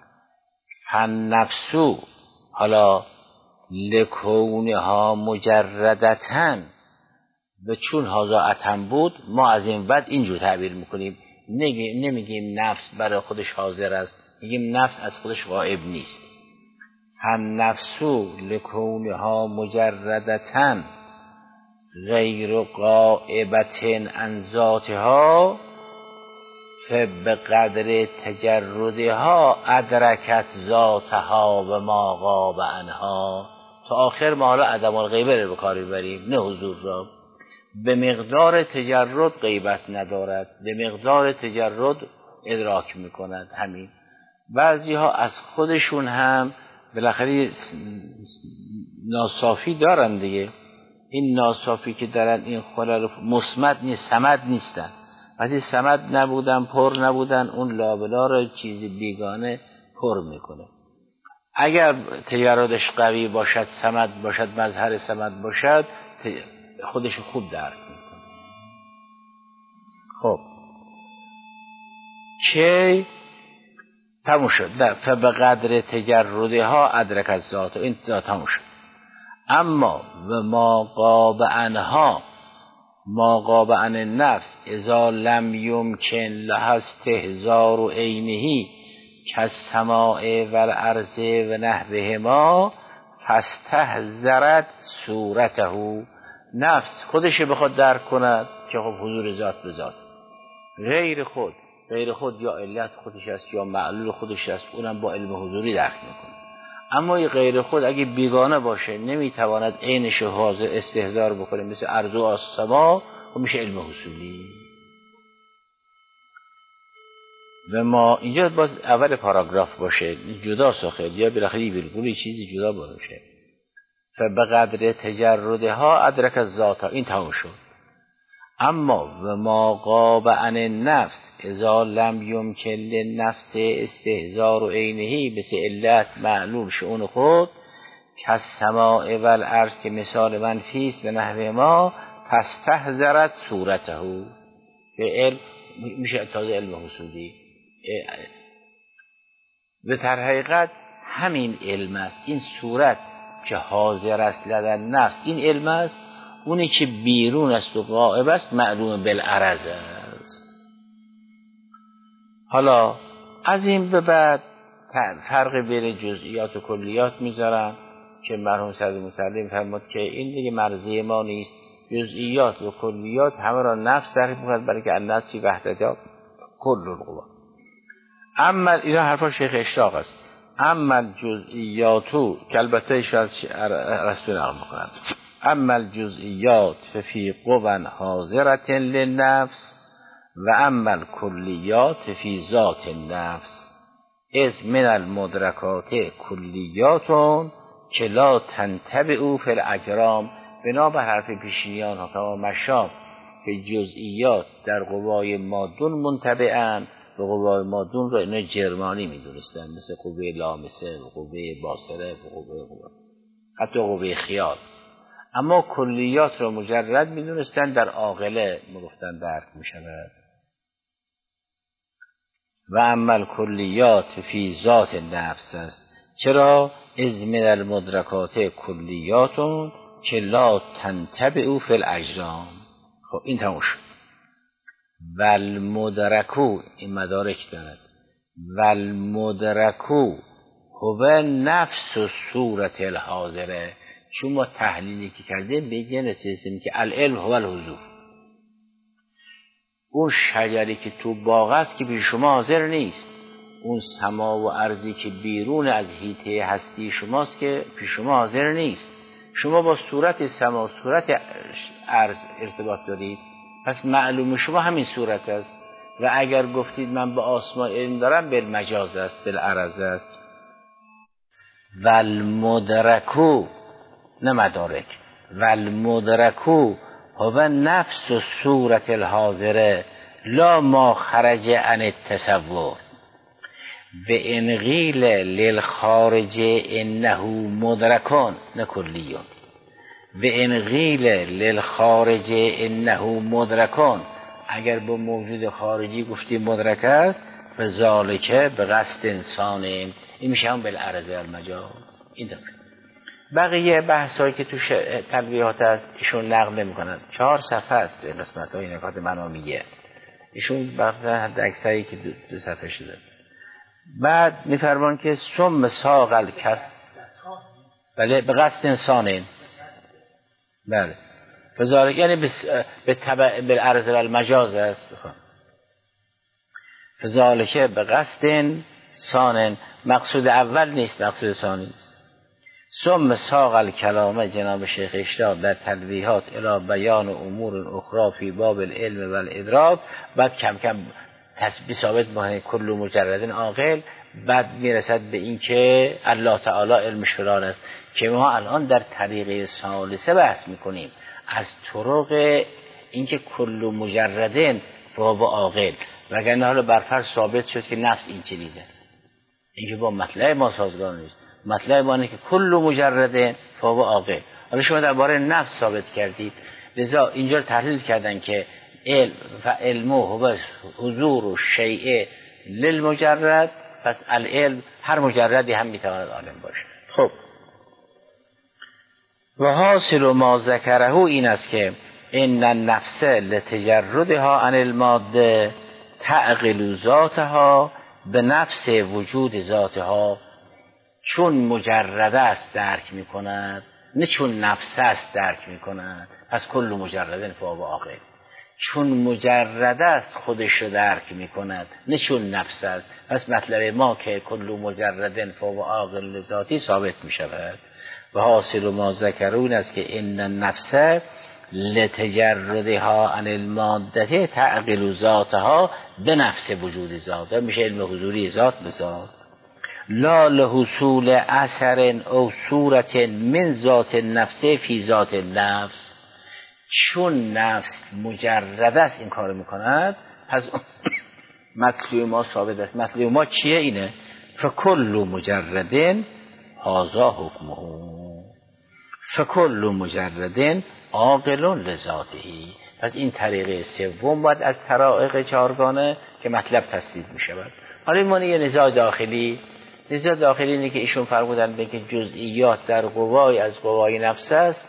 فنفسو، حالا لکونها مجردتن، و چون هازا اتم بود ما از این بعد اینجور تعبیر میکنیم، نمیگیم نفس برای خودش حاضر است، میگیم نفس از خودش غائب نیست. فنفسو لکونها مجردتن غیر غائبتن عن ذاتها فبقدر تجردها ادرکت ذاتها و ما غاب عنها. تا آخر ما حالا عدم الغیبه رو به کار ببریم، نه حضور را. به مقدار تجرد غیبت ندارد، به مقدار تجرد ادراک میکند. همین بعضی ها از خودشون هم بالاخره ناصافی دارن دیگه. این ناصافی که دارن این خلل مصمد نیست، صمد نیستن. وقتی صمد نبودن، پر نبودن، اون لابلا رو چیزی بیگانه پر میکنه. اگر تجردش قوی باشد، صمد باشد، مظهر صمد باشد، خودش خوب درک میکنه. خب که تموم شد. نه فبقدر تجردها ادرک از ذات، این تموم شد. اما و ما غاب عنها، ما غاب عن النفس اذا لم یمکن لها استحضار عینه کالسماء والارض و نحوهما فاستحضرت صورته. نفس خودش بخواد درک کند که خب حضور ذات به ذات، غیر خود غیر خود یا علت خودش است یا معلول خودش است، اونم با علم حضوری درک میکنه. اما این غیر خود اگه بیگانه باشه نمیتواند عینش حاضر استحضار بکنه، مثل ارض و آسمان، و میشه علم حصولی. و ما اینجا باز اول پاراگراف باشه جدا ساخت یا بالاخره ویرگولی چیزی جدا باشه. فبقدر تجردها ادرک الذات، این تموم شد. اما و ما غاب عن النفس اذا لم یمکن للنفس استحضار عینه، بس علت معلول شؤون خود کالسماء والارض که مثال منفی است به نحو ما فاستحضرت صورته، به علم میشه تازه علم حصولی. به در حقیقت همین علم است، این صورت که حاضر است لدن نفس این علم است، اونی که بیرون است و غائب است معلوم بالعرض است. حالا از این به بعد فرق بین جزئیات و کلیات میذارم که مرحوم صدر متعلم فرمود که این دیگه مرضی ما نیست، جزئیات و کلیات همه را نفس تعریف می‌کند، برای که النفس فی وحدتها کل القوا. اما اینا حرفا شیخ اشراق است. اما جزئیاتو که البته شاید رسول نقل می‌کنند، اما الجزئیات ففی قوا حاضرة للنفس و اما الکلیات فی ذات النفس از من المدرکات کلیاتون که لا تنتبع فی الاجرام. بنا به حرف پیشینیان حکما مشام که جزئیات در قوای مادون منتبعن، به قوای مادون رو اینا جرمانی میدونستن، مثل قوه لامسه و قوه باصره و قوه قوه حتی قوه خیال. اما کلیات رو مجرد میدونستن، در عاقله میگفتن درک میشود. و اما کلیات فی ذات النفس است. چرا؟ از من المدرکات کلیاتون که لا تنتبع فی الاجرام. خب این تموم شد. والمدرکو، این مدارک دارد، والمدرکو هو نفس صورت الحاضره. چون ما تحلیلی که کردیم به این نتیجه که العلم هو الحضور. اون شجری که تو باغ است که پیش شما حاضر نیست، اون سما و ارضی که بیرون از حیطه هستی شماست که پیش شما حاضر نیست. شما با صورت سما و صورت ارض ارتباط دارید، پس معلوم شما همین صورت است. و اگر گفتید من به آسمان علم دارم، بالمجاز است، بالعرض است. والمدرکو، نه مدارک، والمدرکو هو نفس صورت الحاضره لا ما خرج عن التصور و ان قیل للخارج انه مدرکان نه کلیون و ان قیل للخارج انه مدرکان. اگر با موجود خارجی گفتی مدرک است، فذالک به قصد انسان، این میشه هم بالعرض المجاز. این داره. بقیه بحثایی که تو تلویحات هست ایشون نقل نمی‌کنن. چهار صفحه است این قسمت‌های نکات منامیه. ایشون بحث حد اکثری که دو, دو صفحه شده. بعد می‌فرمان که ثم ساق الکر، بله، به قصد انسان، بله، فذالک یعنی به تبع بالعرض المجاز است. فذالک به قصد انسان، مقصود اول نیست، مقصود ثانی نیست. ثم ساق الکلام جناب شیخ اشراق در تلویحات الی بیان امور اخرى فی باب العلم و الادراک. بعد کم کم تثبیت ثابت معنی کل مجرد عاقل. بعد میرسد به این که الله تعالی علم شرار است که ما الان در طریقه ثالثه بحث میکنیم از طرق اینکه کل مجردن باب عاقل، وگرنه حالا برفرض ثابت شد که نفس این چنیده، اینکه با مطلب ما سازگار نیست. مطلب ما اینه که کل مجرده فهو عاقل. حالا شما درباره نفس ثابت کردید، لذا اینجا تحلیل کردن که علم و علمه هو حضور و شیء للمجرد، پس العلم هر مجردی هم میتواند عالم باشه. خب و حاصل ما ذکره این است که ان النفس لتجردها عن الماده تعقل ذاتها به نفس وجود ذاتها. چون مجرده است درک می کند، نه چون نفس است درک می کند، پس کل مجردن فهو عاقل. چون مجرده است خودش رو درک می کند، نه چون نفس است، پس مطلب ما که کل مجردن فهو عاقل ذاتی ثابت می شود. و حاصل ما ذکرون است که ان النفس لتجردها عن الماده تعقل ذاتها به نفس وجود ذات. میشه علم حضوری ذات به ذات، لا لحصول اثر او صورت من ذات النفس فی ذات النفس. چون نفس مجرد است این کار میکند، پس مطلوب ما ثابت است. مطلوب ما چیه؟ اینه فکل مجردن هذا حکمه، فکل مجردن عاقل لذاته. پس این طریقه سوم باید از طرائق چهارگانه که مطلب تثبیت میشود. حالا این معنی یه نزاع داخلی نزاع داخلی اینه که ایشون فرمودن به که جزئیات در قوای از قوای نفس است.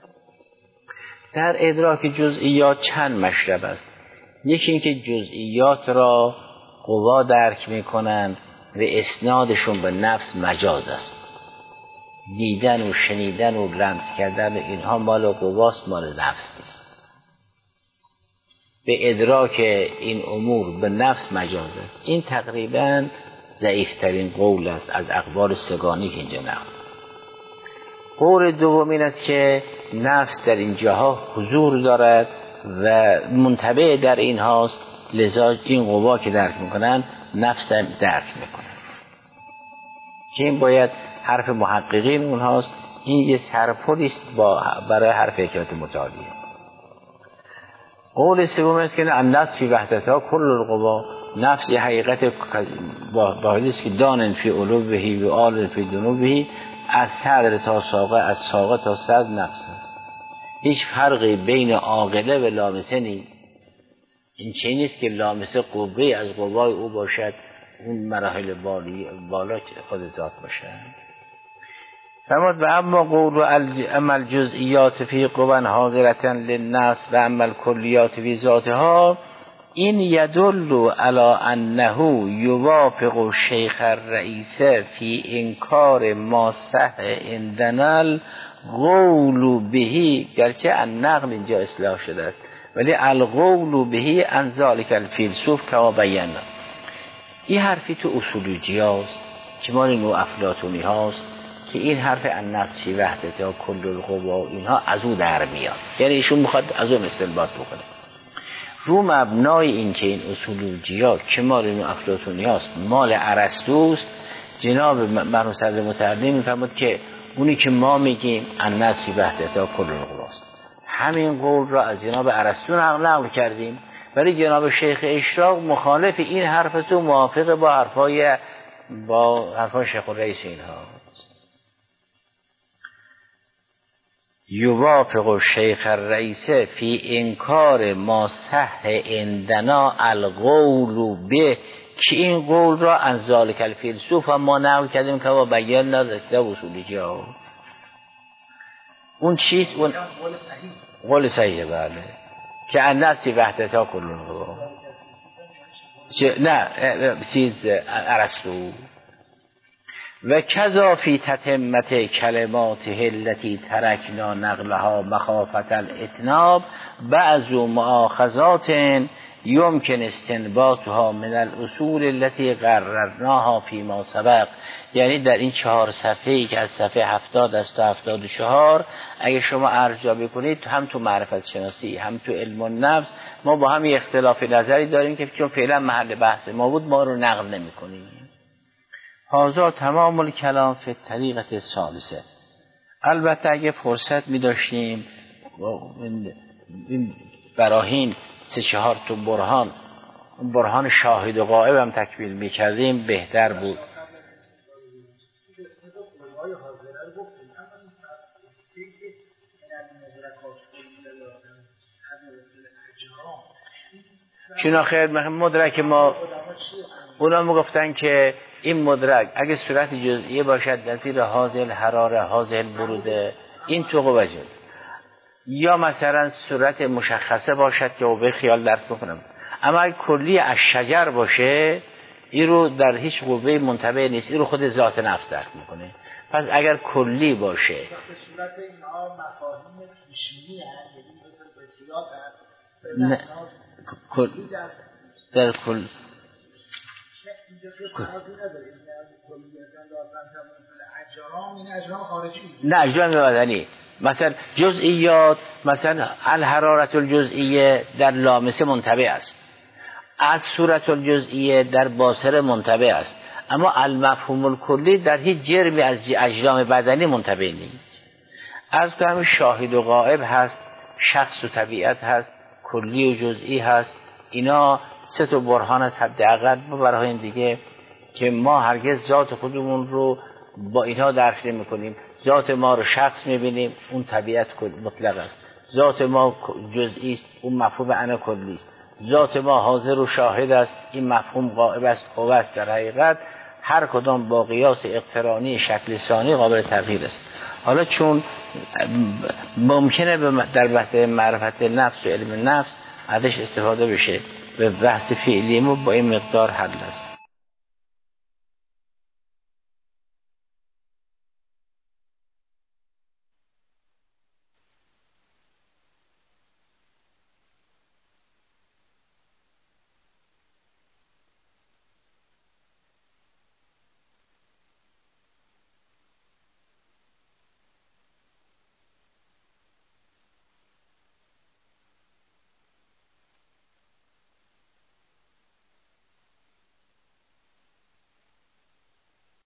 در ادراک جزئیات چند مشرب است. یکی این که جزئیات را قوا درک میکنند و اسنادشون به نفس مجاز است. دیدن و شنیدن و لمس کردن و اینها مال قواست، مال نفس نیست. به ادراک این امور به نفس مجاز است. این تقریباً ضعیفترین قول است از اقوال سگانی که اینجا نقل. قول دوم این است که نفس در این جاها حضور دارد و منتبه در این هاست، لذا این قوا که درک میکنن نفس هم درک میکنن، که این باید حرف محققین اون هاست. این یه سرپلی است با برای حرف حکمت متعالیه. قول سوم است که النفس فی وحدتها کل القوا، نفس یه حقیقت واحدی است که دانن فی علوه و آل فی جنوبه، از صدر تا ساقه، از ساقه تا صدر نفس است. هیچ فرقی بین عاقله و لامسه نیست. این چه نیست که لامسه قوه از قوای او باشد، اون مراحل بالی بالا خود ذات باشد. فرمود و اما قول و عمل جزئیات فی قوا حاضرة للنفس و عمل کلیات فی ذاتها، این یدل علی انه یوافق شیخ الرئیس فی انکار ما صح عندنا القول به، گرچه النقل اینجا اصلاح شده است ولی القول به عن ذلک الفیلسوف کما بینا. این حرفی تو اصولوجی هاست که مال نو افلاطونی هاست که این حرف النفس فی وحدتها کل القوا اینها از او در میاد، یعنی ایشون میخواد از اون استنباط بکنه. رو مبنای این که این اصولوجی ها که مال نو افلاطونی هاست مال ارسطوست، جناب مرحوم صدر متعلی میفرمود که اونی که ما میگیم النفس فی وحدتها کل القوا است، همین قول را از جناب ارسطو نقل کردیم، ولی جناب شیخ اشراق مخالف این حرف است و موافق با حرفای با حرفای شیخ الرئیس اینها است. یوافق شیخ الرئیس فی انکار ما صح عندنا القول به، که این قول را از ذالک الفیلسوف هم ما نقل کردیم که با بیان نداشته اصولی ها. اون چیز اون قول صحیحه بله، که النفس فی وحدتها کل القوا، نه چیز ارسطو. و کذا فی تتمت کلماته التي ترکنا نقلها مخافة الاتناب بعض مؤاخذات یمکن استنباطها من الاصول التي قررناها فيما سبق. یعنی در این چهار صفحه‌ای که از صفحه هفتاد است تا هفتاد و چهار اگه شما ارجاع کنید هم تو معرفت شناسی هم تو علم النفس ما با هم اختلاف نظری داریم که چون فعلا محل بحث ما بود ما رو نقل نمی‌کنیم. هذا تمام الکلام فی الطریقة الثالثه. البته اگه فرصت می داشتیم این براهین سه چهار تو برهان برهان شاهد و غائب هم تکمیل می کردیم بهتر بود. چون آخر مدرک ما اونا میگفتن که این مدرک اگه صورت جزئیه باشد در زیر حاصل حراره حاصل بروده این تو قوه جد، یا مثلا صورت مشخصه باشد که او به خیال درک بکنم، اما اگه کلی از شجر باشه این رو در هیچ قوه منتبه نیست، این رو خود ذات نفس درک میکنه. پس اگر کلی باشه صورت اینها مفاهیم پیشینی هست، نه کل در کل نه اجرام بدنی مثلا جزئیات، مثلا الحرارت الجزئیه در لامسه منتبه است، از صورت الجزئیه در باصره منتبه است، اما المفهوم الکلی در هیچ جرمی از اجرام بدنی منتبه نیست. از همین شاهد و غائب هست، شخص و طبیعت هست، کلی و جزئی هست، اینا سه تا برهان است حداقل برای این دیگه که ما هرگز ذات خودمون رو با اینها درک نمی‌کنیم. ذات ما رو شخص می‌بینیم، اون طبیعت مطلق است. ذات ما جزئی است، اون مفهوم انا کلی است. ذات ما حاضر و شاهد است، این مفهوم غائب است، قوه است. در حقیقت هر کدام با قیاس اقترانی شکل ثانی قابل تغییر است. حالا چون ممکنه در بحث معرفت نفس و علم نفس ازش استفاده بشه، به بحث فعلی ما با این مقدار حل است.